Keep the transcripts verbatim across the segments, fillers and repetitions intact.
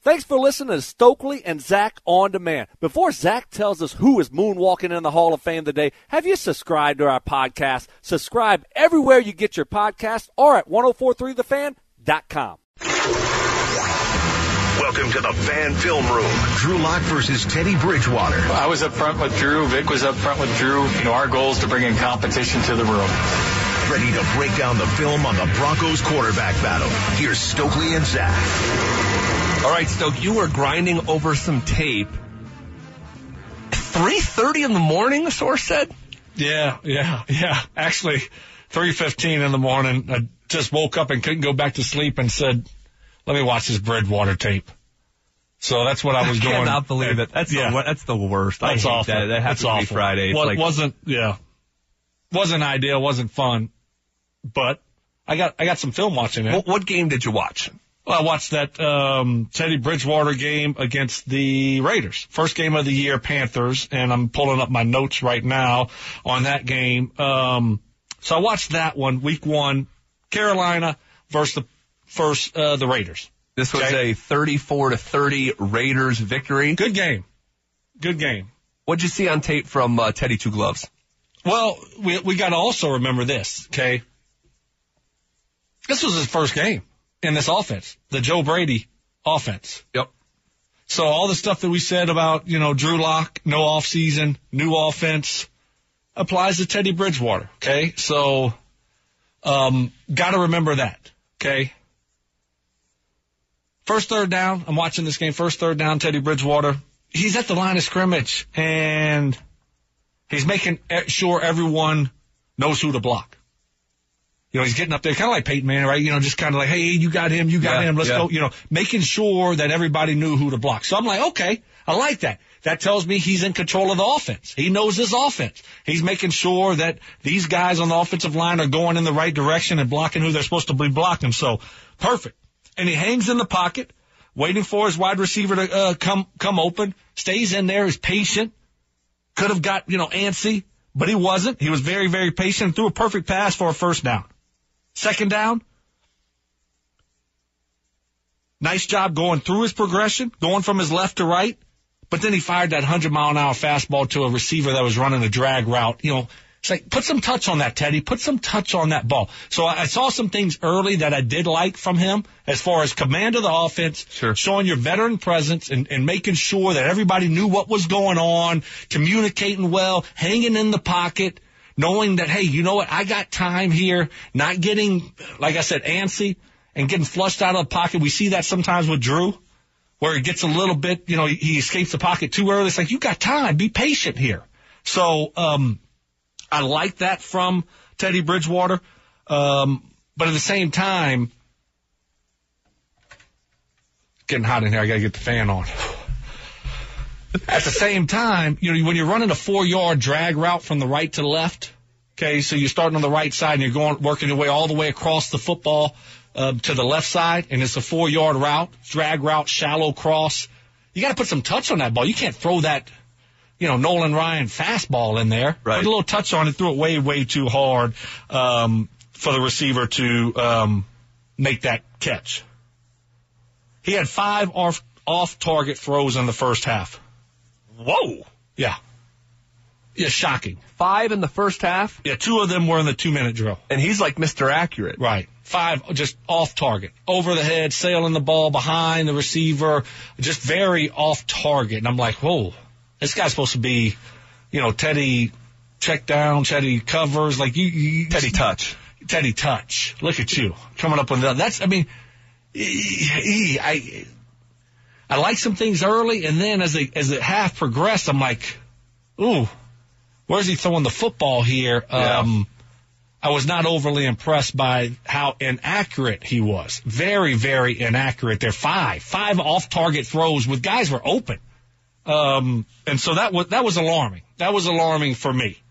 Thanks for listening to Stokely and Zach On Demand. Before Zach tells us who is moonwalking in the Hall of Fame today, have you subscribed to our podcast? Subscribe everywhere you get your podcast or at ten forty-three the fan dot com. Welcome to the Fan Film Room. Drew Lock versus Teddy Bridgewater. I was up front with Drew. Vic was up front with Drew. You know, our goal is to bring in competition to the room. Ready to break down the film on the Broncos quarterback battle. Here's Stokely and Zach. All right, Stoke, you were grinding over some tape. three thirty in the morning, the source said? Yeah, yeah, yeah. Actually, three fifteen in the morning. I just woke up and couldn't go back to sleep and said, let me watch this Bridgewater tape. So that's what I was doing. I cannot believe it. That's, yeah. the, that's the worst. That's I hate awful. that. That happens to me Friday. It's well, like, it wasn't, yeah. Wasn't ideal, wasn't fun. But I got I got some film watching it. What, what game did you watch? Well, I watched that um, Teddy Bridgewater game against the Raiders. First game of the year, Panthers, and I'm pulling up my notes right now on that game. Um, so I watched that one, week one, Carolina versus the first uh, the Raiders. This was okay? a thirty-four to thirty Raiders victory. Good game. Good game. What'd you see on tape from uh, Teddy Two Gloves? Well, we we got to also remember this, okay? This was his first game in this offense, the Joe Brady offense. Yep. So all the stuff that we said about, you know, Drew Lock, no offseason, new offense, applies to Teddy Bridgewater, okay? So um, got to remember that, okay? First third down, I'm watching this game, first third down, Teddy Bridgewater. He's at the line of scrimmage, and he's making sure everyone knows who to block. You know, he's getting up there, kind of like Peyton Manning, right? You know, just kind of like, hey, you got him, you got yeah, him, let's yeah. go. You know, making sure that everybody knew who to block. So I'm like, okay, I like that. That tells me he's in control of the offense. He knows his offense. He's making sure that these guys on the offensive line are going in the right direction and blocking who they're supposed to be blocking. So, perfect. And he hangs in the pocket, waiting for his wide receiver to uh, come come open, stays in there, is patient. Could have got, you know, antsy, but he wasn't. He was very, very patient and threw a perfect pass for a first down. Second down, nice job going through his progression, going from his left to right, but then he fired that one hundred mile an hour fastball to a receiver that was running a drag route. You know, it's like, put some touch on that, Teddy. Put some touch on that ball. So I, I saw some things early that I did like from him as far as command of the offense, sure. showing your veteran presence and, and making sure that everybody knew what was going on, communicating well, hanging in the pocket, knowing that, hey, you know what, I got time here, not getting, like I said, antsy and getting flushed out of the pocket. We see that sometimes with Drew, where he gets a little bit, you know, he, he escapes the pocket too early. It's like, you got time, be patient here. So um I like that from Teddy Bridgewater. Um but at the same time, getting hot in here, I got to get the fan on. At the same time, you know, when you're running a four-yard drag route from the right to the left, okay, so you're starting on the right side and you're going, working your way all the way across the football uh, to the left side, and it's a four-yard route, drag route, shallow cross. You got to put some touch on that ball. You can't throw that, you know, Nolan Ryan fastball in there. Right. Put a little touch on it, threw it way, way too hard um, for the receiver to um, make that catch. He had five off, off-target throws in the first half. Whoa. Yeah. Yeah, shocking. Five in the first half? Yeah, two of them were in the two-minute drill. And he's like Mister Accurate. Right. Five just off target. Over the head, sailing the ball behind the receiver, just very off target. And I'm like, whoa, this guy's supposed to be, you know, Teddy check down, Teddy covers, like you. you Teddy touch. Teddy touch. Look at you. Coming up with that. That's, I mean, he, he, I... I like some things early, and then as the as the half progressed, I'm like, ooh, where's he throwing the football here? Yeah. Um, I was not overly impressed by how inaccurate he was. Very, very inaccurate. There, five, five off-target throws with guys were open, um, and so that was that was alarming. That was alarming for me.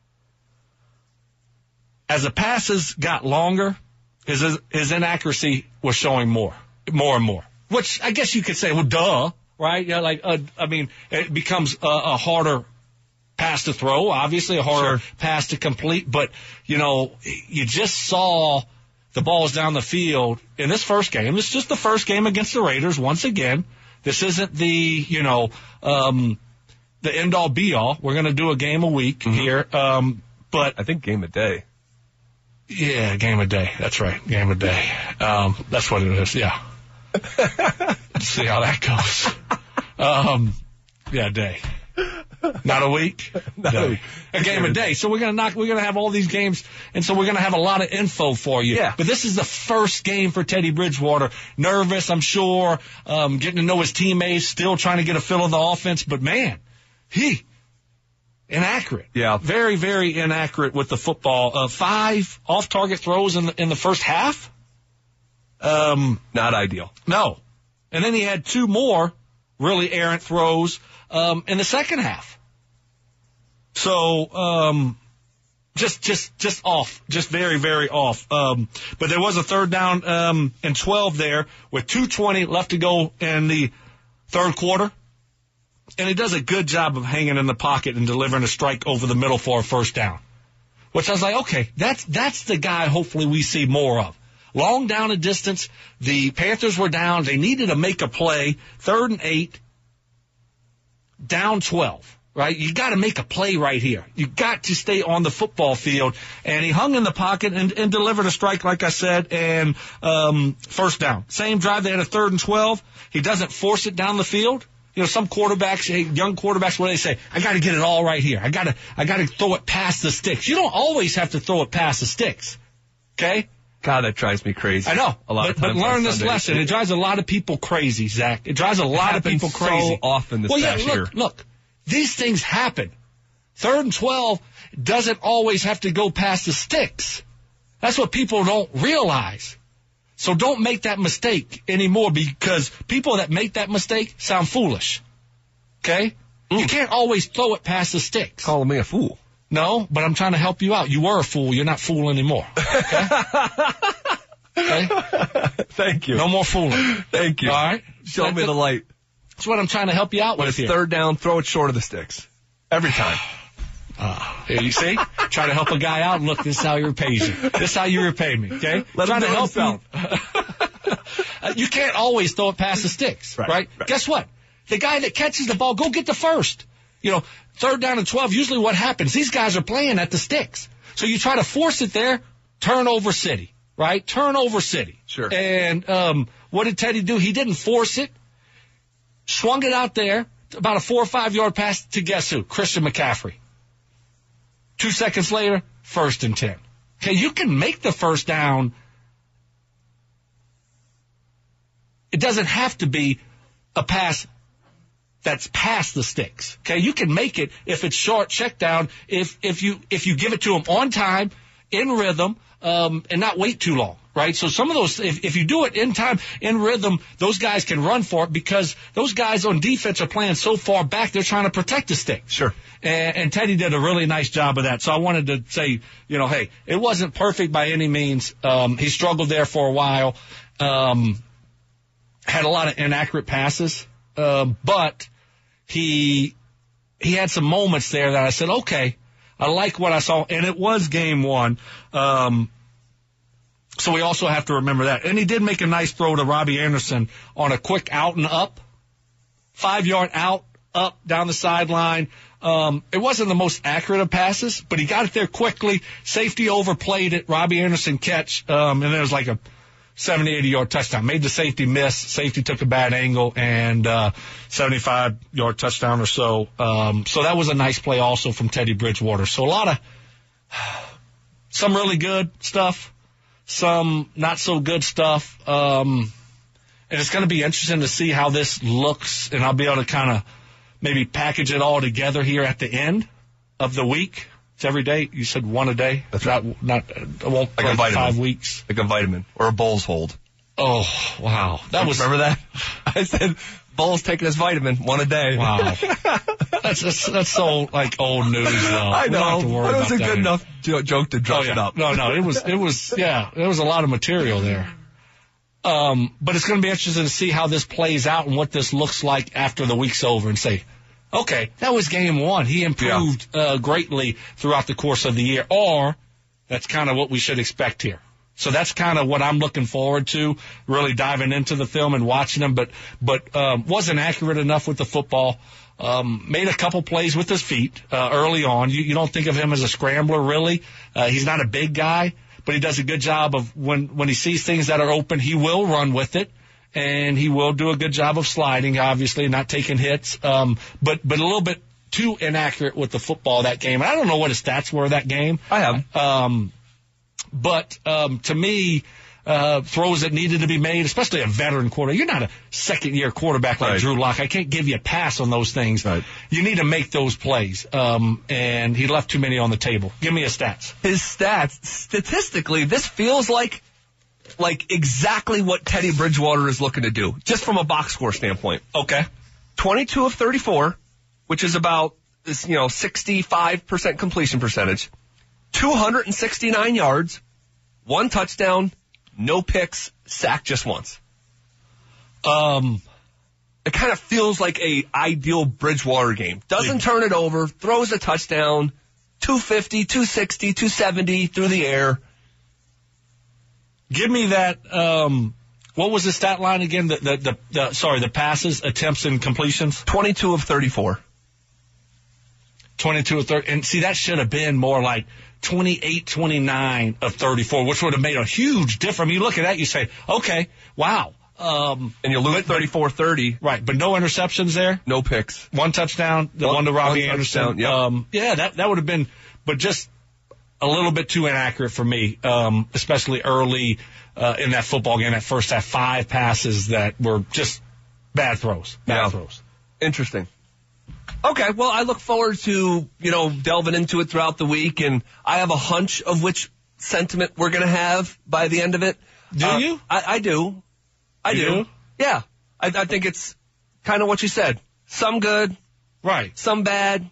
As the passes got longer, his his inaccuracy was showing more, more and more. Which I guess you could say, well, duh, right? Yeah, like, uh, I mean, it becomes a, a harder pass to throw, obviously a harder sure. pass to complete. But, you know, you just saw the ball's down the field in this first game. It's just the first game against the Raiders. Once again, this isn't the, you know, um, the end-all, be-all. We're going to do a game a week mm-hmm. here. Um, but I think game a day. Yeah, game a day. That's right. Game a day. Um, that's what it is. Yeah. Let's see how that goes. Um, yeah, a day. Not a week? Not day. a week. A game a day. So we're going to knock, we're going to have all these games, and so we're going to have a lot of info for you. Yeah. But this is the first game for Teddy Bridgewater. Nervous, I'm sure, um, getting to know his teammates, still trying to get a feel of the offense. But, man, he, inaccurate. Yeah. Very, very inaccurate with the football. Uh, five off-target throws in the, in the first half. Um, Not ideal. No. And then he had two more really errant throws um, in the second half. So, um, just, just, just off. Just very, very off. Um, but there was a third down um, and twelve there with two twenty left to go in the third quarter. And he does a good job of hanging in the pocket and delivering a strike over the middle for a first down. Which I was like, okay, that's, that's the guy hopefully we see more of. Long down a distance. The Panthers were down. They needed to make a play. Third and eight. Down twelve. Right? You got to make a play right here. You got to stay on the football field. And he hung in the pocket and, and delivered a strike, like I said, and um, first down. Same drive. They had a third and twelve. He doesn't force it down the field. You know, some quarterbacks, young quarterbacks, what do they say? I got to get it all right here. I got to, I got to throw it past the sticks. You don't always have to throw it past the sticks. Okay? God, that drives me crazy. I know. A lot but, of times but learn on this Sundays. lesson. It drives a lot of people crazy, Zach. It drives a lot of people crazy. So often this well, past yeah, year. look, look, these things happen. Third and twelve doesn't always have to go past the sticks. That's what people don't realize. So don't make that mistake anymore, because people that make that mistake sound foolish. Okay? Mm. You can't always throw it past the sticks. Calling me a fool. No, but I'm trying to help you out. You were a fool. You're not fool anymore. Okay? Okay? Thank you. No more fooling. Thank you. All right? Show That- me the light. That's what I'm trying to help you out When with it's here. third down, throw it short of the sticks. Every time. Uh, here you see? Try to help a guy out. Look, this is how you repay you. This is how you repay me, okay? Let Trying him to know help you. uh, you can't always throw it past the sticks, Right, right? right. Guess what? The guy that catches the ball, go get the first. You know, third down and twelve, usually what happens, these guys are playing at the sticks. So you try to force it there, turnover city, right? Turnover city. Sure. And um, what did Teddy do? He didn't force it. Swung it out there, about a four or five yard pass to guess who? Christian McCaffrey. Two seconds later, first and ten. Okay, you can make the first down. It doesn't have to be a pass that's past the sticks. Okay, you can make it if it's short check down, if if you if you give it to them on time, in rhythm, um, and not wait too long. Right? So some of those, if, if you do it in time, in rhythm, those guys can run for it, because those guys on defense are playing so far back, they're trying to protect the stick. Sure. And, and Teddy did a really nice job of that. So I wanted to say, you know, hey, it wasn't perfect by any means. Um, he struggled there for a while. Um, had a lot of inaccurate passes. Um, but he, he had some moments there that I said, okay, I like what I saw. And it was game one. Um, So we also have to remember that. And he did make a nice throw to Robbie Anderson on a quick out and up. Five-yard out, up, down the sideline. Um, it wasn't the most accurate of passes, but he got it there quickly. Safety overplayed it. Robbie Anderson catch. Um, and there was like a seventy, eighty-yard touchdown. Made the safety miss. Safety took a bad angle, and uh seventy-five-yard touchdown or so. Um, so that was a nice play also from Teddy Bridgewater. So a lot of some really good stuff. Some not so good stuff. Um, and it's going to be interesting to see how this looks, and I'll be able to kind of maybe package it all together here at the end of the week. It's every day. You said one a day. That's not, right. Not, I won't Like a like vitamin. five weeks. Like a vitamin or a Bulls hold. Oh, wow. That was, Remember that? I said Bulls taking his vitamin one a day. wow. That's, that's, that's so like old news though. I We don't have know. to worry But it was about a that good anymore. enough jo- joke to dress Oh, yeah. it up. No, no, it was, it was, yeah, there was a lot of material there. Um, but it's going to be interesting to see how this plays out and what this looks like after the week's over, and say, okay, that was game one. He improved uh, greatly throughout the course of the year, or that's kind of what we should expect here. So that's kind of what I'm looking forward to, really diving into the film and watching him, but, but, um, wasn't accurate enough with the football. Um, made a couple plays with his feet, uh, early on. You, you don't think of him as a scrambler, really. Uh, he's not a big guy, but he does a good job of when, when he sees things that are open, he will run with it. And he will do a good job of sliding, obviously, not taking hits. Um, but, but a little bit too inaccurate with the football that game. I don't know what his stats were that game. I have. Um, But um, to me, uh, throws that needed to be made, especially a veteran quarterback. You're not a second-year quarterback like right. Drew Lock. I can't give you a pass on those things. Right. You need to make those plays. Um, and he left too many on the table. Give me his stats. His stats, statistically, this feels like like exactly what Teddy Bridgewater is looking to do, just from a box score standpoint. Okay. twenty-two of thirty-four, which is about this, you know, sixty-five percent completion percentage. two hundred sixty-nine yards, one touchdown, no picks, sacked just once. Um, it kind of feels like a ideal Bridgewater game. Doesn't turn it over, throws a touchdown, two fifty, two sixty, two seventy through the air. Give me that, um, what was the stat line again? The, the, the, the, sorry, the passes, attempts, and completions? twenty-two of thirty-four. twenty-two of thirty. And see, that should have been more like twenty-eight, twenty-nine of thirty-four, which would have made a huge difference. You look at that, you say, okay, wow. Um, and you lose thirty-four thirty. Right, but no interceptions there. No picks. One touchdown, the one, one to Robbie one Anderson. Yep. Um, yeah, that, that would have been, but just a little bit too inaccurate for me, um, especially early uh, in that football game, that first half, five passes that were just bad throws. Bad yeah. throws. Interesting. Okay, well, I look forward to, you know, delving into it throughout the week, and I have a hunch of which sentiment we're going to have by the end of it. Do uh, you? I, I do. I you do. do. Yeah. I, I think it's kind of what you said. Some good. Right. Some bad.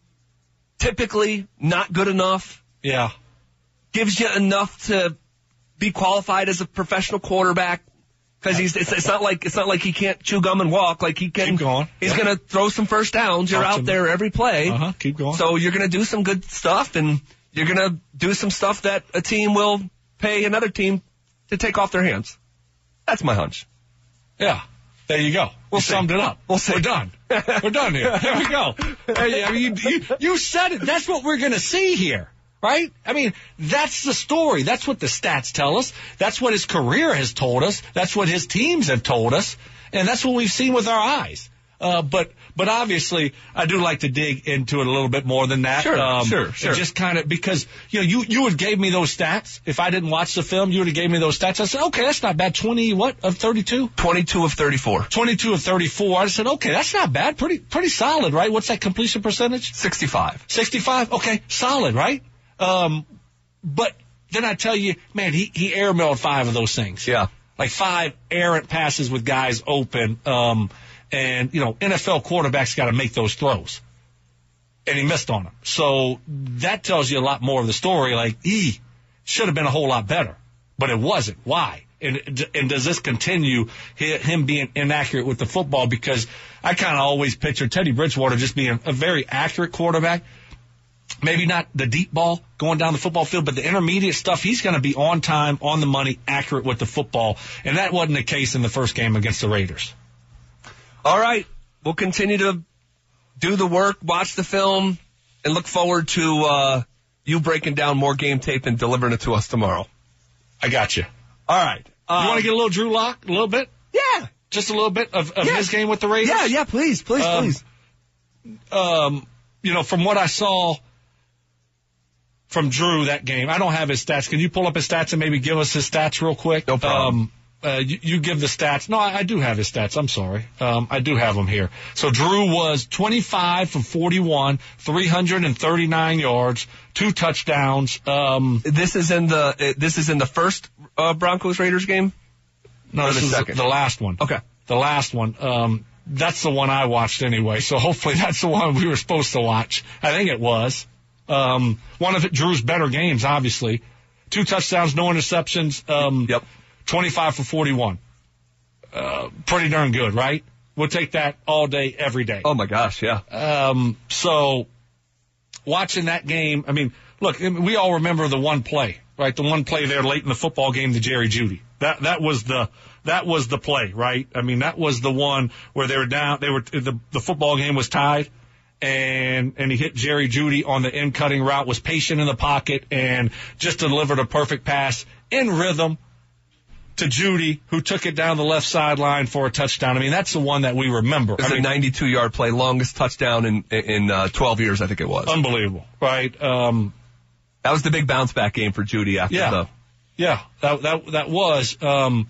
Typically not good enough. Yeah. Gives you enough to be qualified as a professional quarterback. Because he's, it's, it's not like, it's not like he can't chew gum and walk. Like he can, Keep going. he's Yep. going to throw some first downs. You're Talk out to there every play. Uh-huh. Keep going. So you're going to do some good stuff, and you're going to do some stuff that a team will pay another team to take off their hands. That's my hunch. Yeah. There you go. We'll you see. summed it up. We'll see. We're done. We're done here. Here we go. Hey, I mean, you, you, you said it. That's what we're going to see here. Right? I mean, that's the story. That's what the stats tell us. That's what his career has told us. That's what his teams have told us. And that's what we've seen with our eyes. Uh, but, but obviously, I do like to dig into it a little bit more than that. Sure, um, sure, sure. Just kind of, because, you know, you, you would gave me those stats. If I didn't watch the film, you would have gave me those stats. I said, okay, that's not bad. twenty, what, of thirty-two? twenty-two of thirty-four. twenty-two of thirty-four. I said, okay, that's not bad. Pretty, pretty solid, right? What's that completion percentage? sixty-five. sixty-five? Okay, solid, right? Um, but then I tell you, man, he, he airmailed five of those things. Yeah. Like five errant passes with guys open. Um, and, you know, N F L quarterbacks got to make those throws. And he missed on them. So that tells you a lot more of the story. Like, he should have been a whole lot better. But it wasn't. Why? And, and does this continue, him being inaccurate with the football? Because I kind of always picture Teddy Bridgewater just being a very accurate quarterback. Maybe not the deep ball going down the football field, but the intermediate stuff, he's going to be on time, on the money, accurate with the football. And that wasn't the case in the first game against the Raiders. All right. We'll continue to do the work, watch the film, and look forward to uh, you breaking down more game tape and delivering it to us tomorrow. I got you. All right. Um, you want to get a little Drew Lock, a little bit? Yeah. Just a little bit of, of yeah. his game with the Raiders? Yeah, yeah, please, please, um, please. Um, you know, from what I saw from Drew that game, I don't have his stats. Can you pull up his stats and maybe give us his stats real quick? No problem. Um, uh, you, you give the stats. No, I, I do have his stats. I'm sorry. Um, I do have them here. So Drew was twenty-five for forty-one, three hundred thirty-nine yards, two touchdowns. Um, this is in the uh, this is in the first uh, Broncos Raiders game. no, Or this the is second? the last one. Okay. The last one. Um, that's the one I watched anyway. So hopefully that's the one we were supposed to watch. I think it was. Um, one of it, Drew's better games, obviously. Two touchdowns, no interceptions. Um, Yep. twenty-five for forty-one. Uh, pretty darn good, right? We'll take that all day, every day. Oh my gosh, yeah. Um, so watching that game, I mean, look, we all remember the one play, right? The one play there late in the football game to Jerry Jeudy. That that was the that was the play, right? I mean, that was the one where they were down. They were the the football game was tied, and and he hit Jerry Jeudy on the in cutting route. Was patient in the pocket and just delivered a perfect pass in rhythm to Jeudy, who took it down the left sideline for a touchdown. I mean, that's the one that we remember. It was I a mean, ninety-two yard play, longest touchdown in in uh, twelve years, I think it was. Unbelievable, right? Um, that was the big bounce back game for Jeudy after yeah, the. Yeah, that that that was. Um,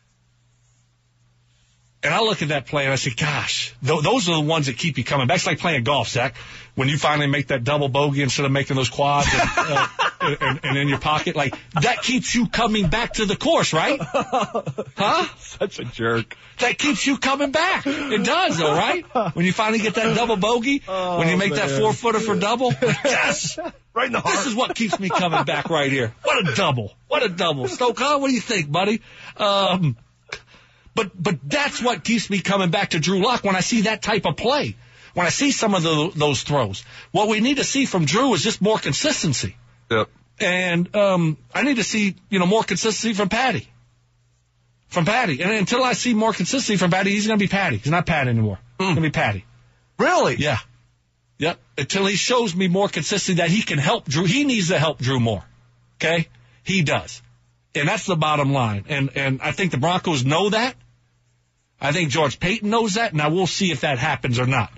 and I look at that play and I say, gosh, th- those are the ones that keep you coming back. It's like playing golf, Zach. When you finally make that double bogey instead of making those quads and, uh, and, and in your pocket, like that keeps you coming back to the course, right? Huh? Such a jerk. That keeps you coming back. It does, though, right? When you finally get that double bogey, oh, when you make man. that four footer for double, yes, right in the heart. This is what keeps me coming back right here. What a double! What a double, Stoke. Huh? What do you think, buddy? Um, but but that's what keeps me coming back to Drew Lock when I see that type of play. When I see some of the, those throws, what we need to see from Drew is just more consistency. Yep. And um, I need to see, you know, more consistency from Patty. From Patty. And until I see more consistency from Patty, he's going to be Patty. He's not Pat anymore. Mm. He's going to be Patty. Really? Yeah. Yep. Until he shows me more consistency that he can help Drew. He needs to help Drew more. Okay? He does. And that's the bottom line. And and I think the Broncos know that. I think George Payton knows that. Now we'll see if that happens or not.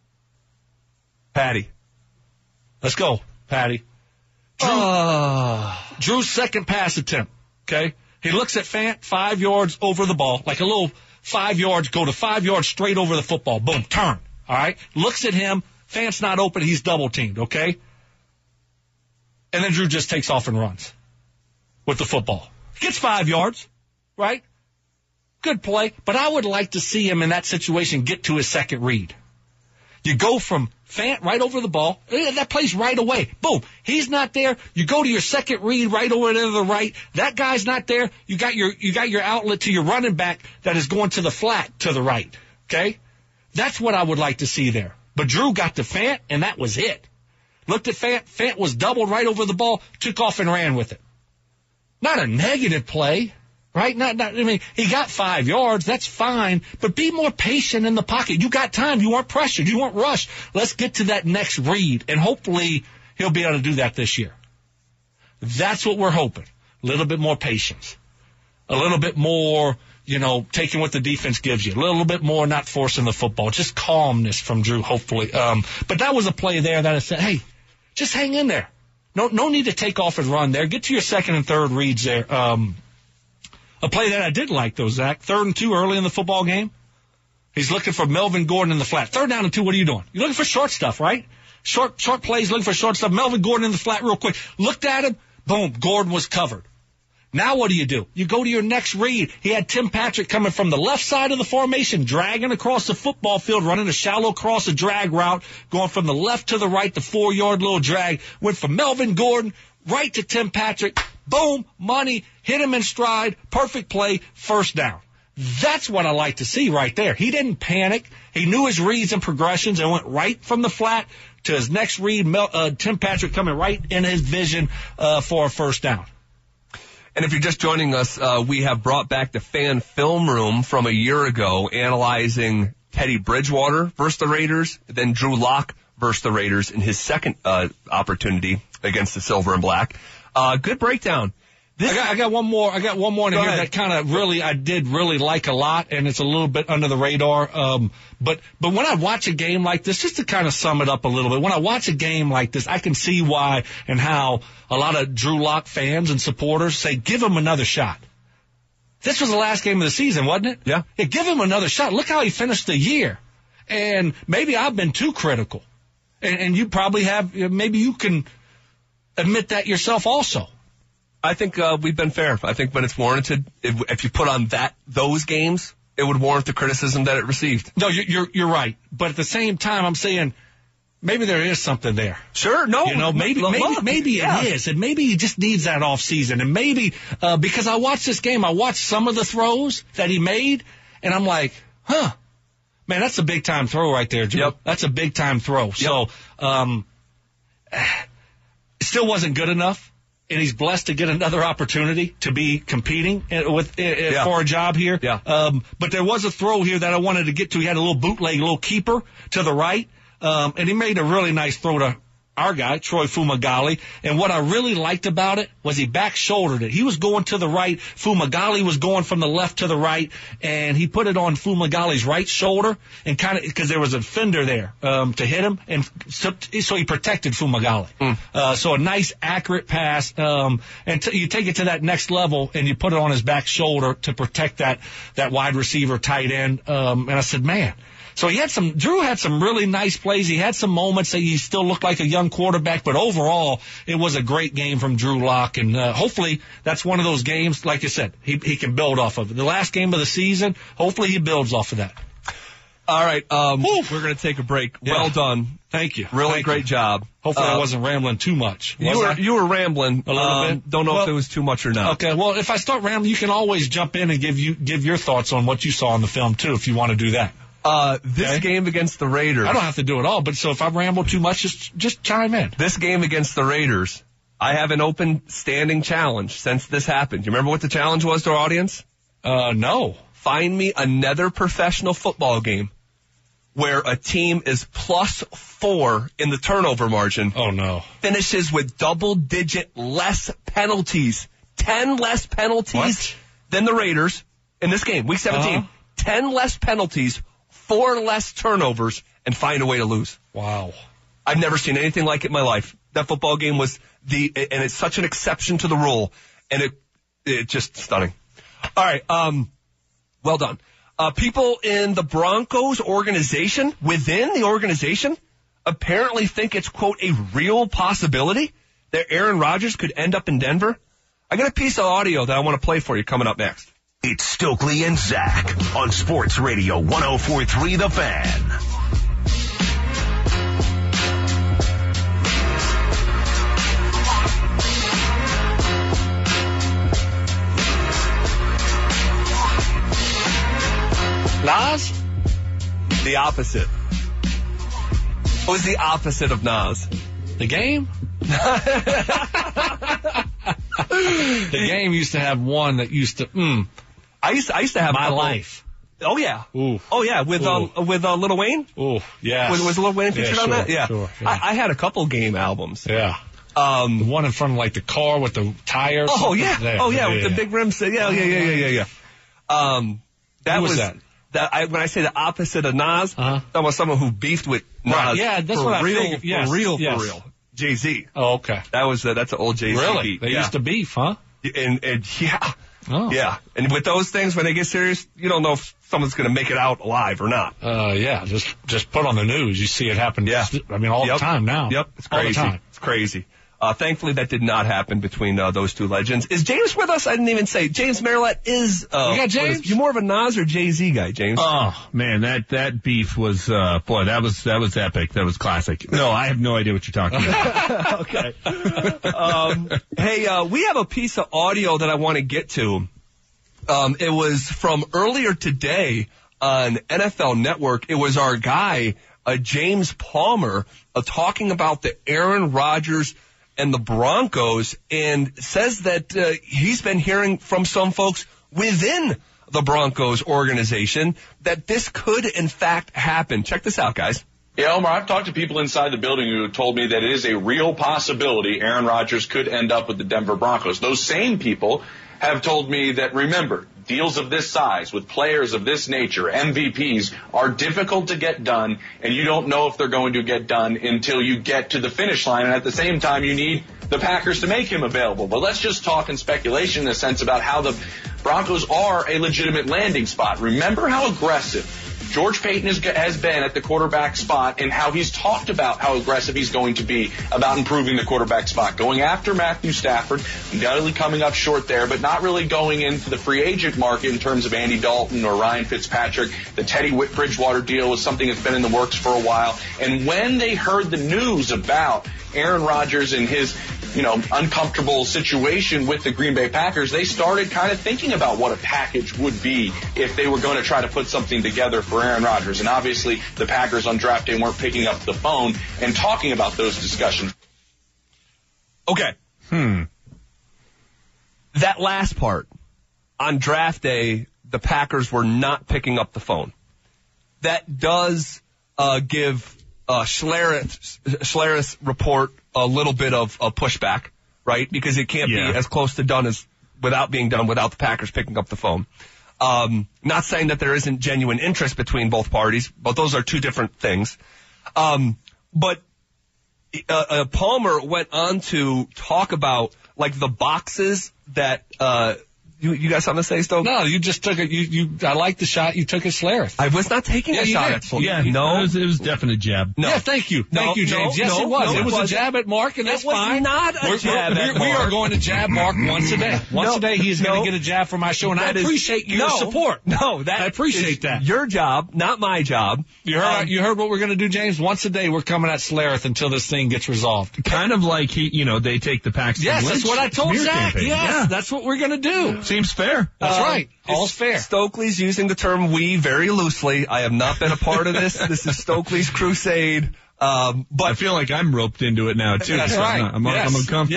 Patty. Let's go, Patty. Drew, uh. Drew's second pass attempt, okay? He looks at Fant, five yards over the ball, like a little five yards, go to five yards straight over the football. Boom, turn, all right? Looks at him. Fant's not open. He's double-teamed, okay? And then Drew just takes off and runs with the football. Gets five yards, right? Good play, but I would like to see him in that situation get to his second read. You go from Fant right over the ball. That plays right away. Boom. He's not there. You go to your second read right over to the right. That guy's not there. You got your you got your outlet to your running back that is going to the flat to the right. Okay? That's what I would like to see there. But Drew got to Fant, and that was it. Looked at Fant. Fant was doubled right over the ball, took off and ran with it. Not a negative play. Right? Not, not, I mean, he got five yards. That's fine. But be more patient in the pocket. You got time. You weren't pressured. You weren't rushed. Let's get to that next read. And hopefully he'll be able to do that this year. That's what we're hoping. A little bit more patience. A little bit more, you know, taking what the defense gives you. A little bit more not forcing the football. Just calmness from Drew, hopefully. Um, but that was a play there that I said, hey, just hang in there. No, no need to take off and run there. Get to your second and third reads there. Um, A play that I did like, though, Zach. Third and two early in the football game. He's looking for Melvin Gordon in the flat. Third down and two, what are you doing? You're looking for short stuff, right? Short short plays, looking for short stuff. Melvin Gordon in the flat real quick. Looked at him. Boom. Gordon was covered. Now what do you do? You go to your next read. He had Tim Patrick coming from the left side of the formation, dragging across the football field, running a shallow cross, a drag route, going from the left to the right, the four-yard little drag. Went from Melvin Gordon right to Tim Patrick. Boom, money, hit him in stride, perfect play, first down. That's what I like to see right there. He didn't panic. He knew his reads and progressions and went right from the flat to his next read, uh, Tim Patrick coming right in his vision uh, for a first down. And if you're just joining us, uh, we have brought back the fan film room from a year ago, analyzing Teddy Bridgewater versus the Raiders, then Drew Lock versus the Raiders in his second uh, opportunity against the Silver and Black. Uh, good breakdown. This I got, I got one more. I got one more in here ahead. that kind of really, I did really like a lot, and it's a little bit under the radar. Um, but, but when I watch a game like this, just to kind of sum it up a little bit, when I watch a game like this, I can see why and how a lot of Drew Lock fans and supporters say, give him another shot. This was the last game of the season, wasn't it? Yeah. Yeah, give him another shot. Look how he finished the year. And maybe I've been too critical. And, and you probably have, maybe you can admit that yourself also. I think uh, we've been fair. I think when it's warranted, if, if you put on that those games, it would warrant the criticism that it received. No, you're, you're you're right. But at the same time, I'm saying maybe there is something there. Sure, no, you know, maybe maybe look, maybe yeah. it is, and maybe he just needs that off season, and maybe uh, because I watched this game, I watched some of the throws that he made, and I'm like, huh, man, that's a big time throw right there, Drew. Yep. That's a big time throw. Yep. So, um, it still wasn't good enough. and he's blessed to get another opportunity to be competing with uh, Yeah. for a job here. Yeah. Um, but there was a throw here that I wanted to get to. He had a little bootleg, little keeper to the right, um, and he made a really nice throw to our guy, Troy Fumagalli. And what I really liked about it was he back shouldered it. He was going to the right. Fumagalli was going from the left to the right, and he put it on Fumagalli's right shoulder and kind of, because there was a fender there, um, to hit him. And so, so he protected Fumagalli. Mm. Uh, so a nice, accurate pass. Um, and t- you take it to that next level and you put it on his back shoulder to protect that, that wide receiver tight end. Um, and I said, man. So he had some, Drew had some really nice plays. He had some moments that he still looked like a young quarterback, but overall, it was a great game from Drew Lock. And, uh, hopefully that's one of those games, like you said, he, he can build off of it. The last game of the season, hopefully he builds off of that. All right. Um, we're going to take a break. Yeah. Well done. Thank you. Really Thank great you. job. Hopefully uh, I wasn't rambling too much. Was You were, I? you were rambling A little um, bit. Don't know Well, if it was too much or not. Okay. Well, if I start rambling, you can always jump in and give you, give your thoughts on what you saw in the film too, if you want to do that. Uh, this Okay. game against the Raiders. I don't have to do it all, but so if I ramble too much, just, just chime in. This game against the Raiders, I have an open standing challenge since this happened. You remember what the challenge was to our audience? Uh, no. Find me another professional football game where a team is plus four in the turnover margin, Oh no. finishes with double-digit less penalties, ten less penalties What? than the Raiders in this game, Week seventeen. Uh-huh. ten less penalties, four less turnovers, and find a way to lose. Wow. I've never seen anything like it in my life. That football game was the, and it's such an exception to the rule, and it, it just stunning. All right, um, well done. Uh, people in the Broncos organization, within the organization, apparently think it's, quote, a real possibility that Aaron Rodgers could end up in Denver. I got a piece of audio that I want to play for you coming up next. It's Stokely and Zach on Sports Radio one oh four point three The Fan. Nas? The opposite. What was the opposite of Nas? The game? The game used to have one that used to, mm, I used to, I used to have My a couple- Life. Oh yeah. Ooh. Oh yeah. With Ooh. uh, with uh, Lil Wayne. Oh, yeah. Was, was Lil Wayne featured yeah, on sure, that? Yeah. Sure, yeah. I, I had a couple game albums. yeah. Um. The one in front of like the car with the tires. Oh yeah. There. Oh yeah. With the big rims. Yeah. Yeah. Yeah. Yeah. Yeah. Yeah. Um. That Who was was that? that. I, when I say the opposite of Nas, Uh-huh. that was someone who beefed with Nas. Right, yeah, that's for what I real, figured. Yes, For real. yes. For real. Jay-Z. Oh, okay. That was uh, that's an old Jay-Z Really? beat. They yeah. used to beef, huh? And, and yeah. Oh. Yeah. And with those things, when they get serious, you don't know if someone's going to make it out alive or not. Uh, yeah, just, just put on the news. You see it happen. Yeah. I mean, all Yep. the time now. Yep. It's All crazy. the time. It's crazy. Uh, thankfully, that did not happen between uh, those two legends. Is James with us? I didn't even say. James Marillette is. Uh, We got James? is- you more of a Nas or Jay-Z guy, James? Oh man, that that beef was uh boy, that was that was epic. That was classic. No, I have no idea what you're talking about. Okay. um, hey, uh, we have a piece of audio that I want to get to. Um, it was from earlier today on N F L Network. It was our guy, uh, James Palmer, uh, talking about the Aaron Rodgers and the Broncos, and says that uh, he's been hearing from some folks within the Broncos organization that this could, in fact, happen. Check this out, guys. Yeah, Omar, I've talked to people inside the building who have told me that it is a real possibility Aaron Rodgers could end up with the Denver Broncos. Those same people have told me that, remember, deals of this size with players of this nature, M V Ps, are difficult to get done, and you don't know if they're going to get done until you get to the finish line. And at the same time, you need the Packers to make him available. But let's just talk in speculation in a sense about how the Broncos are a legitimate landing spot. Remember how aggressive George Payton has, has been at the quarterback spot, and how he's talked about how aggressive he's going to be about improving the quarterback spot, going after Matthew Stafford, undoubtedly coming up short there, but not really going into the free agent market in terms of Andy Dalton or Ryan Fitzpatrick. The Teddy Whit Bridgewater deal was something that's been in the works for a while. And when they heard the news about Aaron Rodgers and his, you know, uncomfortable situation with the Green Bay Packers, they started kind of thinking about what a package would be if they were going to try to put something together for Aaron Rodgers. And obviously the Packers on draft day weren't picking up the phone and talking about those discussions. Okay. Hmm. that last part, on draft day, the Packers were not picking up the phone. That does uh, give uh, Schlereth's, Schlereth's report a little bit of a pushback, right? Because it can't yeah. be as close to done as without being done without the Packers picking up the phone. Um, not saying that there isn't genuine interest between both parties, but those are two different things. Um, but uh, uh, Palmer went on to talk about like the boxes that uh, you, you got something to say, Stoke? No, you just took it. You, you. I like the shot. You took it, Schlereth. I was not taking Yeah, a you shot did. at Fulton. Yeah, no, it was, it was definitely a jab. no. Yeah, thank you. No, Thank you, James. no, yes, no, it was. no, it it was a wasn't. jab at Mark, and It that's was fine. not a We're- jab we're- at we Mark. are going to jab Mark once a day. Once No, a day, he is going no. to get a jab for my show, and I That is- appreciate your no, support. No, that I appreciate is that. your job, not my job. You heard, Um, you heard what we're going to do, James? Once a day, we're coming at Schlereth until this thing gets resolved. Kind of like he, you know, they take the Paxton Yes, Lynch that's what I told smear Zach. campaign. Yes, Yeah. that's what we're going to do. Seems fair. That's Um, right. All's it's- fair. Stokely's using the term "we" very loosely. I have not been a part of this. This is Stokely's crusade. Um, but I feel like I'm roped into it now too. That's so right. I'm, I'm, yes. I'm uncomfortable.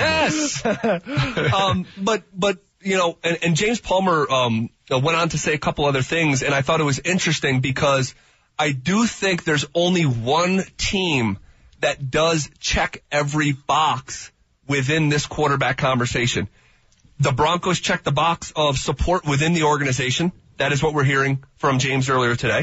Yes. um, but but you know, and, and James Palmer um, went on to say a couple other things, and I thought it was interesting because I do think there's only one team that does check every box within this quarterback conversation. The Broncos check the box of support within the organization. That is what we're hearing from James earlier today.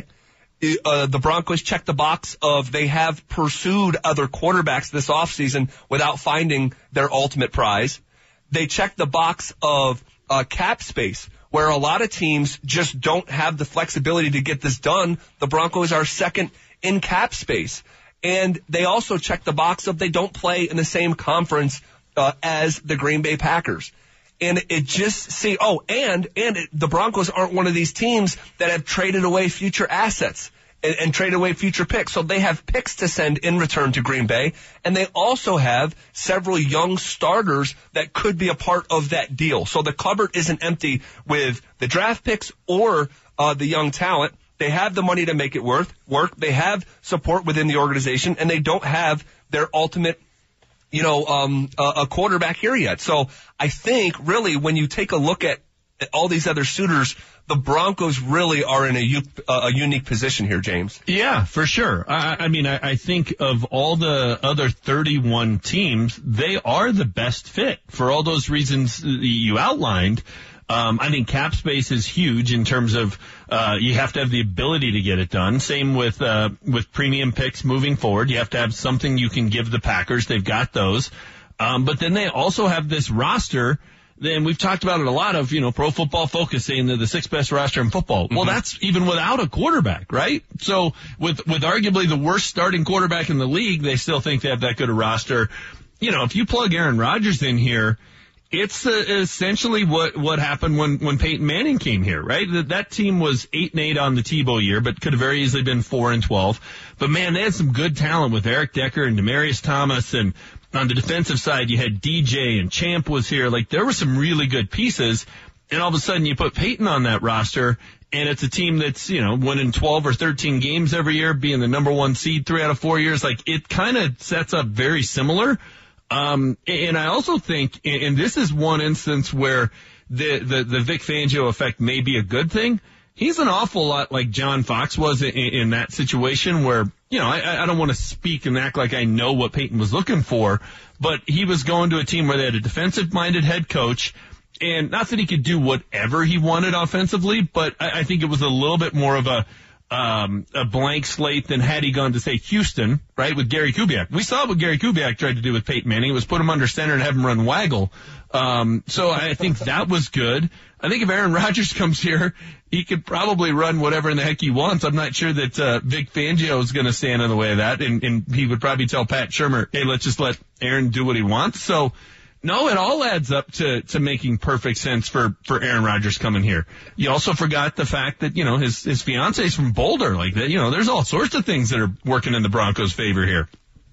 Uh, the Broncos check the box of they have pursued other quarterbacks this offseason without finding their ultimate prize. They check the box of uh, cap space, where a lot of teams just don't have the flexibility to get this done. The Broncos are second in cap space. And they also check the box of they don't play in the same conference uh, as the Green Bay Packers. And it just see, oh, and, and it, the Broncos aren't one of these teams that have traded away future assets and, and traded away future picks. So they have picks to send in return to Green Bay. And they also have several young starters that could be a part of that deal. So the cupboard isn't empty with the draft picks or uh, the young talent. They have the money to make it worth work. They have support within the organization, and they don't have their ultimate you know, um, a, a quarterback here yet. So I think really when you take a look at, at all these other suitors, the Broncos really are in a, u- a unique position here, James. Yeah, for sure. I, I mean, I, I think of all the other thirty-one teams, they are the best fit for all those reasons you outlined. Um, I think cap space is huge in terms of uh, you have to have the ability to get it done. Same with uh, with premium picks moving forward. You have to have something you can give the Packers. They've got those. Um, but then they also have this roster. Then we've talked about it a lot of, you know, Pro Football Focus saying they're the sixth best roster in football. Mm-hmm. Well, that's even without a quarterback, right? So with with arguably the worst starting quarterback in the league, they still think they have that good a roster. You know, if you plug Aaron Rodgers in here, it's uh, essentially what, what happened when, when Peyton Manning came here, right? That, that team was eight and eight on the Tebow year, but could have very easily been four and twelve. But man, they had some good talent with Eric Decker and Demaryius Thomas, and on the defensive side, you had D J and Champ was here. Like, there were some really good pieces, and all of a sudden you put Peyton on that roster, and it's a team that's, you know, winning twelve or thirteen games every year, being the number one seed three out of four years. Like, it kind of sets up very similar. Um, and I also think, and this is one instance where the, the, the Vic Fangio effect may be a good thing. He's an awful lot like John Fox was in, in that situation where, you know, I, I don't want to speak and act like I know what Peyton was looking for, but he was going to a team where they had a defensive-minded head coach, and not that he could do whatever he wanted offensively, but I, I think it was a little bit more of a Um, a blank slate than had he gone to, say, Houston, right, with Gary Kubiak. We saw what Gary Kubiak tried to do with Peyton Manning. It was put him under center and have him run waggle. Um, so I think that was good. I think if Aaron Rodgers comes here, he could probably run whatever in the heck he wants. I'm not sure that uh, Vic Fangio is going to stand in the way of that, and, and he would probably tell Pat Shurmur, hey, let's just let Aaron do what he wants. So, no, it all adds up to, to making perfect sense for, for Aaron Rodgers coming here. You also forgot the fact that, you know, his, his fiance's from Boulder. Like that, you know, there's all sorts of things that are working in the Broncos' favor here.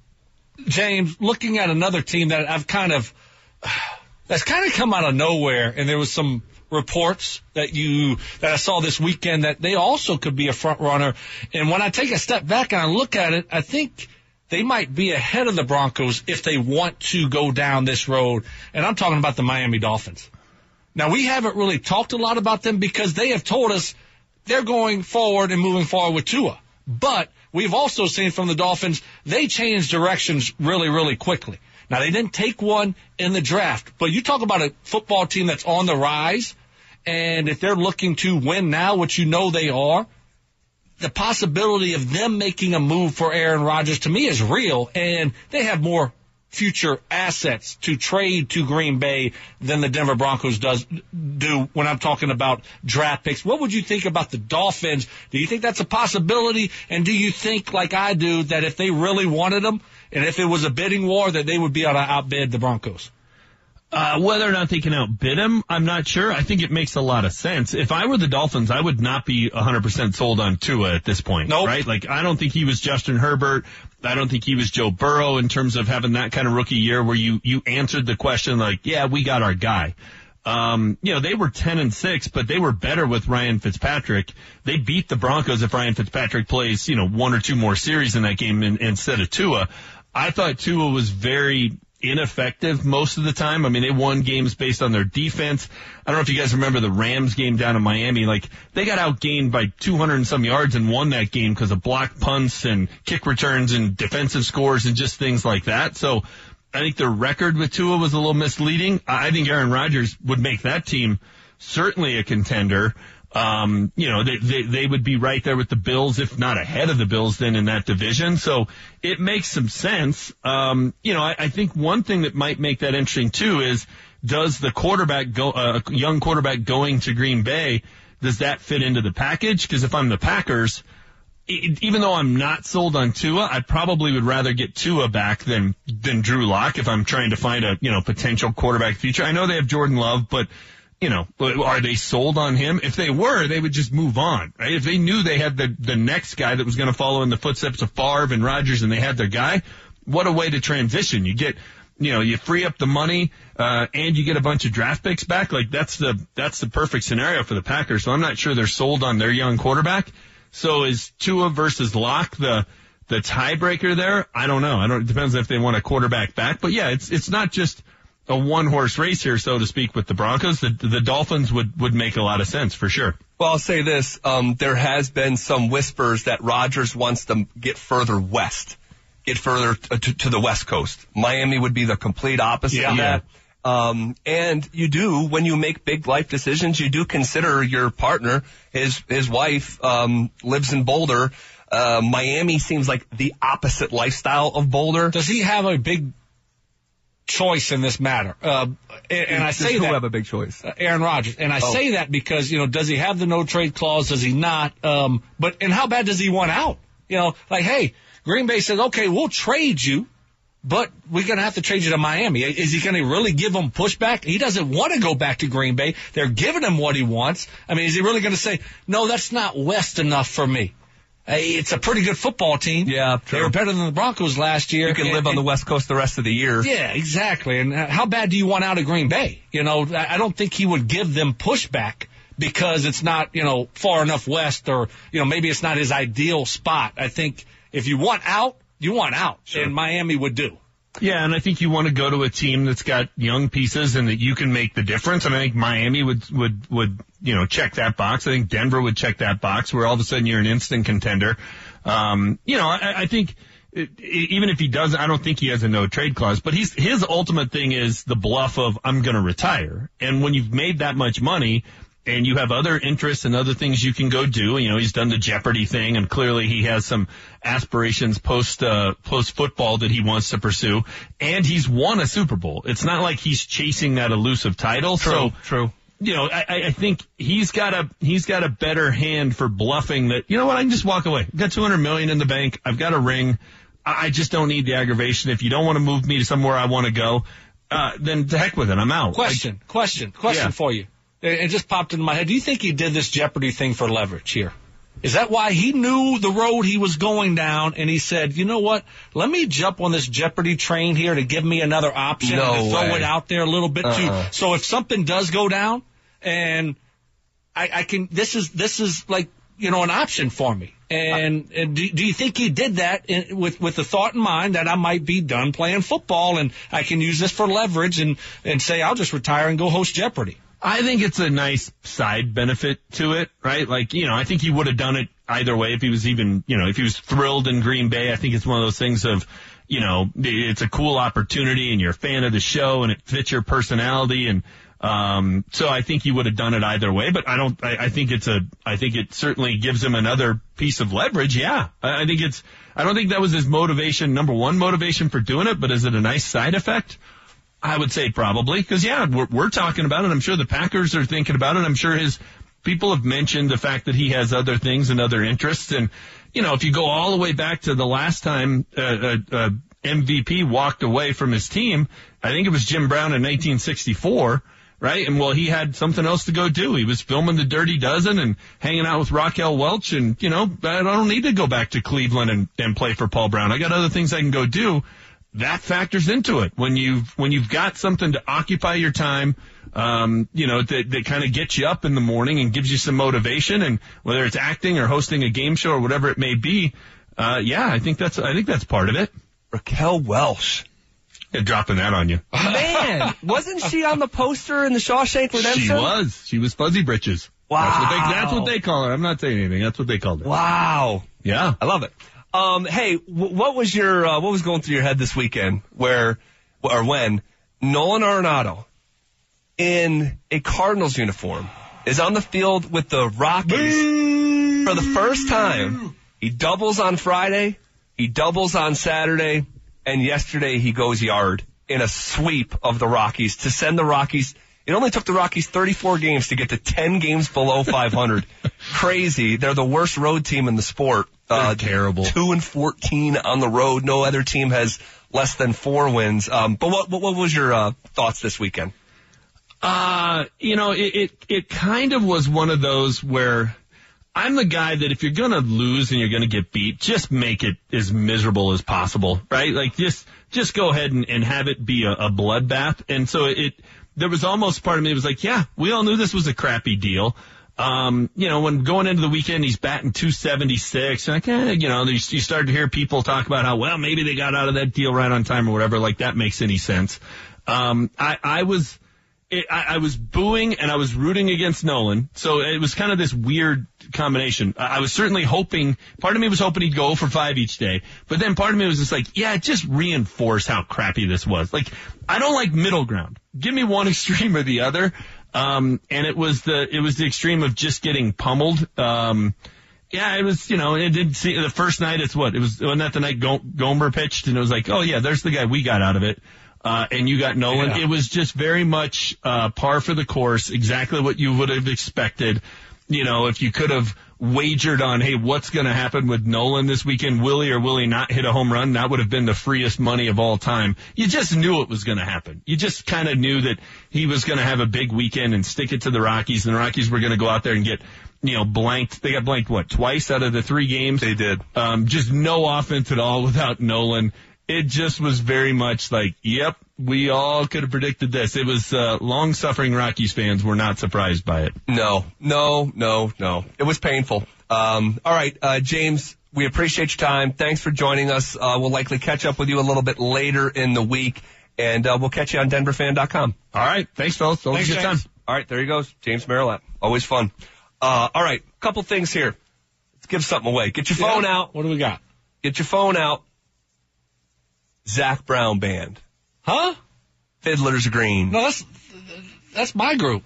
James, looking at another team that I've kind of, that's kind of come out of nowhere, and there was some reports that you, that I saw this weekend that they also could be a front runner. And when I take a step back and I look at it, I think they might be ahead of the Broncos if they want to go down this road. And I'm talking about the Miami Dolphins. Now, we haven't really talked a lot about them because they have told us they're going forward and moving forward with Tua. But we've also seen from the Dolphins, they change directions really, really quickly. Now, they didn't take one in the draft, but you talk about a football team that's on the rise, and if they're looking to win now, which you know they are, the possibility of them making a move for Aaron Rodgers to me is real, and they have more future assets to trade to Green Bay than the Denver Broncos does do when I'm talking about draft picks. What would you think about the Dolphins? Do you think that's a possibility? And do you think, like I do, that if they really wanted them and if it was a bidding war, that they would be able to outbid the Broncos? Uh, whether or not they can outbid him, I'm not sure. I think it makes a lot of sense. If I were the Dolphins, I would not be one hundred percent sold on Tua at this point. Nope. Right? Like, I don't think he was Justin Herbert. I don't think he was Joe Burrow in terms of having that kind of rookie year where you, you answered the question like, yeah, we got our guy. Um, you know, they were ten and six, but they were better with Ryan Fitzpatrick. They beat the Broncos if Ryan Fitzpatrick plays, you know, one or two more series in that game in, instead of Tua. I thought Tua was very ineffective most of the time. I mean, they won games based on their defense. I don't know if you guys remember the Rams game down in Miami. Like, they got outgained by two hundred and some yards and won that game because of blocked punts and kick returns and defensive scores and just things like that. So I think their record with Tua was a little misleading. I think Aaron Rodgers would make that team certainly a contender. Um, you know, they, they, they would be right there with the Bills, if not ahead of the Bills then in that division. So it makes some sense. Um, you know, I, I think one thing that might make that interesting too is, does the quarterback go, uh, a young quarterback going to Green Bay, does that fit into the package? Because if I'm the Packers, it, even though I'm not sold on Tua, I probably would rather get Tua back than, than Drew Lock if I'm trying to find a, you know, potential quarterback future. I know they have Jordan Love, but you know, are they sold on him? If they were, they would just move on, right? If they knew they had the, the next guy that was going to follow in the footsteps of Favre and Rodgers and they had their guy, what a way to transition. You get, you know, you free up the money, uh, and you get a bunch of draft picks back. Like, that's the, that's the perfect scenario for the Packers. So I'm not sure they're sold on their young quarterback. So is Tua versus Locke the, the tiebreaker there? I don't know. I don't, it depends if they want a quarterback back. But yeah, it's, it's not just a one-horse race here, so to speak, with the Broncos. The, the Dolphins would, would make a lot of sense for sure. Well, I'll say this. Um, there has been some whispers that Rodgers wants to get further west, get further to, to, to the West Coast. Miami would be the complete opposite yeah. of that. Um, and you do, when you make big life decisions, you do consider your partner. His, his wife, um, lives in Boulder. Uh, Miami seems like the opposite lifestyle of Boulder. Does he have a big choice in this matter? Uh, and, and I say who that have a big choice? Uh, Aaron Rodgers. And I oh. say that because, you know, does he have the no trade clause? Does he not? Um, but, and how bad does he want out? You know, like, hey, Green Bay says, okay, we'll trade you, but we're going to have to trade you to Miami. Is he going to really give him pushback? He doesn't want to go back to Green Bay. They're giving him what he wants. I mean, is he really going to say, no, that's not West enough for me? Hey, it's a pretty good football team. Yeah, true. They were better than the Broncos last year. You can and, live on and, the West Coast the rest of the year. Yeah, exactly. And how bad do you want out of Green Bay? You know, I don't think he would give them pushback because it's not, you know, far enough west, or, you know, maybe it's not his ideal spot. I think if you want out, you want out. Sure. And Miami would do. Yeah, and I think you want to go to a team that's got young pieces and that you can make the difference. And I think Miami would, would, would, you know, check that box. I think Denver would check that box where all of a sudden you're an instant contender. Um, you know, I, I think it, even if he doesn't, I don't think he has a no trade clause, but he's, his ultimate thing is the bluff of I'm going to retire. And when you've made that much money and you have other interests and other things you can go do, you know, he's done the Jeopardy thing and clearly he has some aspirations post, uh, post football that he wants to pursue, and he's won a Super Bowl. It's not like he's chasing that elusive title. True, so, true. You know, I, I think he's got a, he's got a better hand for bluffing that, you know what, I can just walk away. I've got two hundred million in the bank. I've got a ring. I just don't need the aggravation. If you don't want to move me to somewhere I want to go, uh, then to heck with it. I'm out. Question, I, question, question yeah. for you. It just popped into my head. Do you think he did this Jeopardy thing for leverage here? Is that why he knew the road he was going down and he said, you know what, let me jump on this Jeopardy train here to give me another option no and to throw way. it out there a little bit uh-uh. too. So if something does go down and I, I can, this is, this is like, you know, an option for me. And, and do, do you think he did that in, with, with the thought in mind that I might be done playing football and I can use this for leverage and, and say, I'll just retire and go host Jeopardy? I think it's a nice side benefit to it, right? Like, you know, I think he would have done it either way if he was even, you know, if he was thrilled in Green Bay. I think it's one of those things of, you know, it's a cool opportunity and you're a fan of the show and it fits your personality. And, um, so I think he would have done it either way, but I don't, I, I think it's a, I think it certainly gives him another piece of leverage. Yeah. I, I think it's, I don't think that was his motivation, number one motivation for doing it, but is it a nice side effect? I would say probably, because, yeah, we're, we're talking about it. I'm sure the Packers are thinking about it. I'm sure his people have mentioned the fact that he has other things and other interests. And, you know, if you go all the way back to the last time uh, uh, uh, M V P walked away from his team, I think it was Jim Brown in nineteen sixty-four, right? And, well, he had something else to go do. He was filming The Dirty Dozen and hanging out with Raquel Welch. And, you know, I don't need to go back to Cleveland and, and play for Paul Brown. I got other things I can go do. That factors into it. When you've, when you've got something to occupy your time, um, you know, that, that kind of gets you up in the morning and gives you some motivation, and whether it's acting or hosting a game show or whatever it may be, uh, yeah, I think that's, I think that's part of it. Raquel Welch. Yeah, dropping that on you. Man, wasn't she on the poster in the Shawshank Redemption? She was. She was Fuzzy Britches. Wow. That's what they, that's what they call her. I'm not saying anything. That's what they called her. Wow. Yeah. I love it. Um, hey, w- what was your, uh, what was going through your head this weekend where, or when Nolan Arenado in a Cardinals uniform is on the field with the Rockies Boo! For the first time? He doubles on Friday, he doubles on Saturday, and yesterday he goes yard in a sweep of the Rockies to send the Rockies. It only took the Rockies thirty-four games to get to ten games below five hundred. Crazy. They're the worst road team in the sport. Uh, terrible. Two and fourteen on the road. No other team has less than four wins. Um, but what, what, what was your, uh, thoughts this weekend? Uh, you know, it, it, it kind of was one of those where I'm the guy that if you're going to lose and you're going to get beat, just make it as miserable as possible, right? Like just, just go ahead and, and have it be a, a bloodbath. And so it, there was almost part of me was like, yeah, we all knew this was a crappy deal. Um, you know, when going into the weekend, he's batting two seventy-six. And like, eh, you know, you started to hear people talk about how, well, maybe they got out of that deal right on time or whatever. Like that makes any sense. Um, I, I was, it, I, I was booing and I was rooting against Nolan. So it was kind of this weird combination. I, I was certainly hoping, part of me was hoping he'd go for five each day. But then part of me was just like, yeah, just reinforce how crappy this was. Like, I don't like middle ground. Give me one extreme or the other. Um, and it was the, it was the extreme of just getting pummeled. Um, yeah, it was, you know, it did see the first night. It's what it was. Wasn't that the night Gomer pitched? And it was like, oh yeah, there's the guy we got out of it. Uh, and you got Nolan. Yeah. It was just very much, uh, par for the course. Exactly what you would have expected. You know, if you could have wagered on, hey, what's going to happen with Nolan this weekend? Will he or will he not hit a home run? That would have been the freest money of all time. You just knew it was going to happen. You just kind of knew that he was going to have a big weekend and stick it to the Rockies, and the Rockies were going to go out there and get, you know, blanked. They got blanked, what, twice out of the three games? They did. Um, just no offense at all without Nolan. It just was very much like, yep, we all could have predicted this. It was, uh, long-suffering Rockies fans were not surprised by it. No, no, no, no. It was painful. Um, all right, uh, James, we appreciate your time. Thanks for joining us. Uh, we'll likely catch up with you a little bit later in the week, and, uh, we'll catch you on denver fan dot com. All right. Thanks, fellas. Always Thanks, a good James. time. All right, there he goes. James Marilat. Always fun. Uh, all right, couple things here. Let's give something away. Get your phone yeah. out. What do we got? Get your phone out. Zac Brown Band. Huh? Fiddler's Green. No, that's that's my group.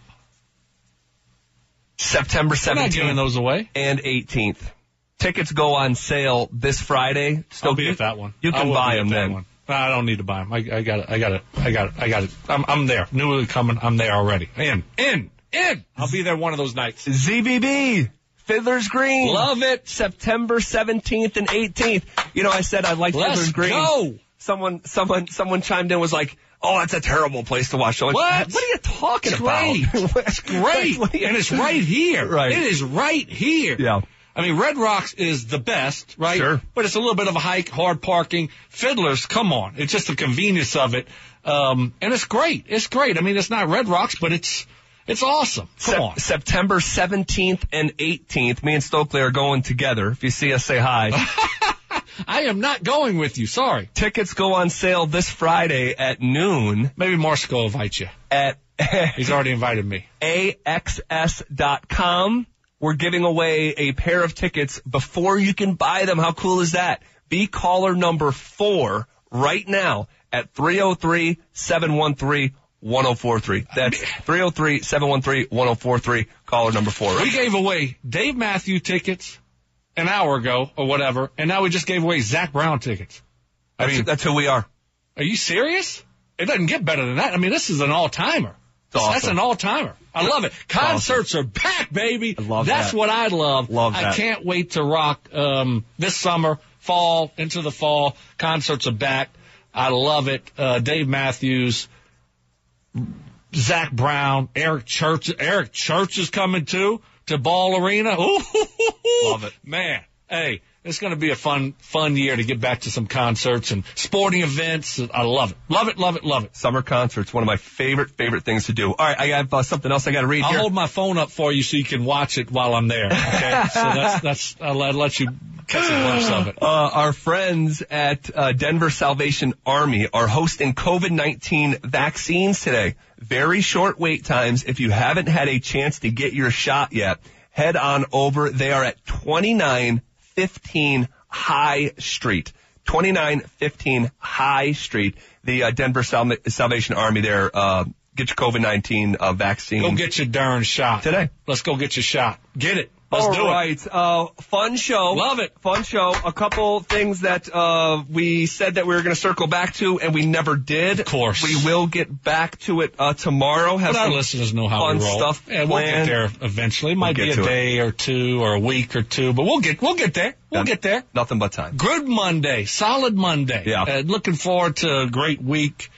September seventeenth. We're not giving those away. And eighteenth. Tickets go on sale this Friday. Still I'll be at that one. You can buy them then. One. No, I don't need to buy them. I, I got it. I got it. I got it. I got it. I'm, I'm there. Knew it was coming. I'm there already. In. In. In. I'll be there one of those nights. Z B B. Fiddler's Green. Love it. September seventeenth and eighteenth. You know, I said I like Fiddler's Green. Let's go. Someone, someone, someone chimed in was like, oh, that's a terrible place to watch. So what? What are you talking it's about? Great. It's great. Like, and it's right here. Right. It is right here. Yeah. I mean, Red Rocks is the best, right? Sure. But it's a little bit of a hike, hard parking. Fiddlers, come on. It's just the convenience of it. Um, and it's great. It's great. I mean, it's not Red Rocks, but it's, it's awesome. Come Se- on. September seventeenth and eighteenth. Me and Stokely are going together. If you see us, say hi. I am not going with you. Sorry. Tickets go on sale this Friday at noon. Maybe Marshall will invite you. At He's already invited me. A X S dot com. We're giving away a pair of tickets before you can buy them. How cool is that? Be caller number four right now at three oh three, seven one three, one oh four three. That's three oh three, seven one three, one oh four three. Caller number four. Right we gave away Dave Matthews tickets an hour ago or whatever, and now we just gave away Zach Brown tickets. I that's, mean, that's who we are. Are you serious? It doesn't get better than that. I mean, this is an all-timer. Awesome. That's an all-timer. I love it. Concerts awesome. are back, baby. I love That's that. what I love. Love that. I can't wait to rock um, this summer, fall, into the fall. Concerts are back. I love it. Uh, Dave Matthews, Zach Brown, Eric Church. Eric Church is coming too to Ball Arena. Ooh, love it, man. Hey. It's going to be a fun, fun year to get back to some concerts and sporting events. I love it. Love it, love it, love it. Summer concerts, one of my favorite, favorite things to do. All right, I have uh, something else I got to read I'll here. hold my phone up for you so you can watch it while I'm there. Okay? So that's, that's, I'll, I'll let you catch a glimpse of it. Uh, our friends at uh, Denver Salvation Army are hosting COVID nineteen vaccines today. Very short wait times. If you haven't had a chance to get your shot yet, head on over. They are at twenty-nine fifteen High Street. twenty-nine fifteen High Street. The uh, Denver Sal- Salvation Army there. Uh, get your COVID nineteen uh, vaccine. Go get your darn shot. Today. Let's go get your shot. Get it. Let's All do right. it. Uh, fun show. Love it. Fun show. A couple things that uh, we said that we were going to circle back to, and we never did. Of course. We will get back to it uh, tomorrow. Have but our some listeners know how fun we roll. stuff Yeah, we'll get there eventually. It might we'll be a day it. or two or a week or two, but we'll get we'll get there. We'll yeah, get there. Nothing but time. Good Monday. Solid Monday. Yeah. Uh, looking forward to a great week.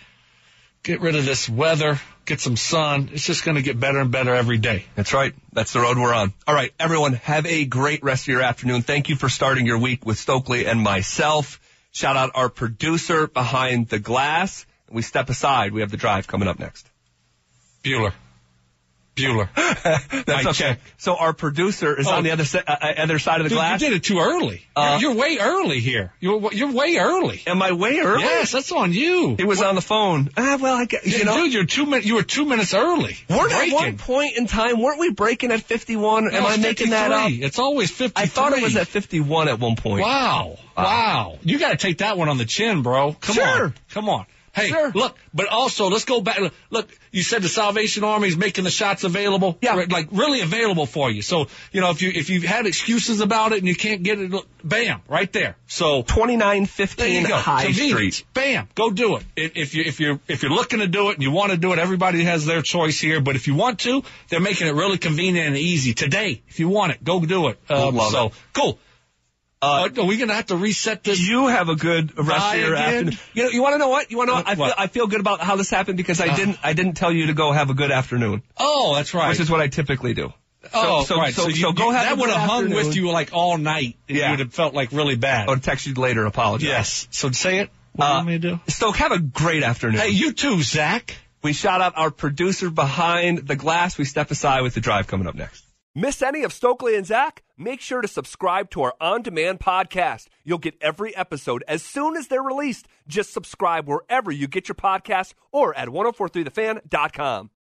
Get rid of this weather. Get some sun. It's just going to get better and better every day. That's right. That's the road we're on. All right, everyone, have a great rest of your afternoon. Thank you for starting your week with Stokely and myself. Shout out our producer behind the glass. We step aside. We have the drive coming up next. Bueller. Bueller. That's I okay. check. So our producer is Oh. on the other, si- uh, other side of the Dude, glass. you did it too early. Uh, you're, you're way early here. You're you're way early. Am I way early? Yes, that's on you. He was on the phone. Ah, well, I get, you Yeah, know. dude, you're two min- you were two minutes early. Weren't at Breaking. one point in time, weren't we breaking at fifty-one? No, Am I it's making that up? fifty-three. It's always fifty-three. I thought it was at fifty-one at one point. Wow. Wow. You got to take that one on the chin, bro. Come Sure. on. Come on. Hey, Sure. look, but also, let's go back. Look, you said the Salvation Army is making the shots available. Yeah. Right, like, really available for you. So, you know, if you, if you've had excuses about it and you can't get it, look, bam, right there. So, twenty-nine there fifteen you go. High Convenience. Street. Bam, go do it. If if you if you're if you're looking to do it and you want to do it, everybody has their choice here. But if you want to, they're making it really convenient and easy today. If you want it, go do it. Um, Love so it. cool. Uh, are we gonna have to reset this? You have a good rest Bye of your again? afternoon. You know, you want to know what? You want to know what? I feel, What? I feel good about how this happened because I didn't, I didn't tell you to go have a good afternoon, Oh, that's right. which is what I typically do. oh, so, right. So, So, so, you, go you- have a that good would have hung afternoon. with you like all night. And Yeah. you would have felt like really bad. I'll text you later. Apologize. Yes. So say it. What do Uh, you want me to do? Stoke, have a great afternoon. Hey, you too, Zach. We shout out our producer behind the glass. We step aside with the drive coming up next. Miss any of Stokely and Zach? Make sure to subscribe to our on-demand podcast. You'll get every episode as soon as they're released. Just subscribe wherever you get your podcasts or at ten forty-three the fan dot com.